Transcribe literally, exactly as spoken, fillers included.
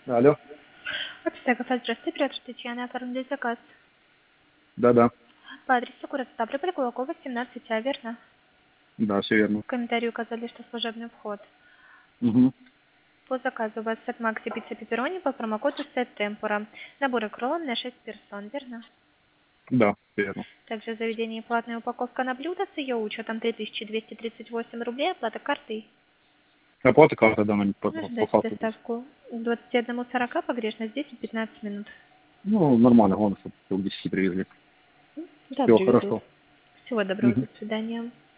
Алло. Общага, здравствуйте, оператор Татьяна, оформили заказ. Да-да. По адресу город Ставрополь, Кулакова, семнадцать А, верно? Да, все верно. В комментарии указали, что служебный вход. Угу. По заказу у вас сет Макси пицца пепперони по промокоду сет Темпура. Набор кроллом на шесть персон, верно? Да, всё верно. Также в заведении платная упаковка на блюдо с ее учетом три тысячи двести тридцать восемь рублей, оплата картой. Оплата карта, да, по, по Ожидайте факту. доставку к двадцати одному сорока, погрешность десять-пятнадцать минут. Ну, нормально, главное, чтобы к десяти привезли. Да, Все привезут. хорошо. Всего доброго, Угу. до свидания.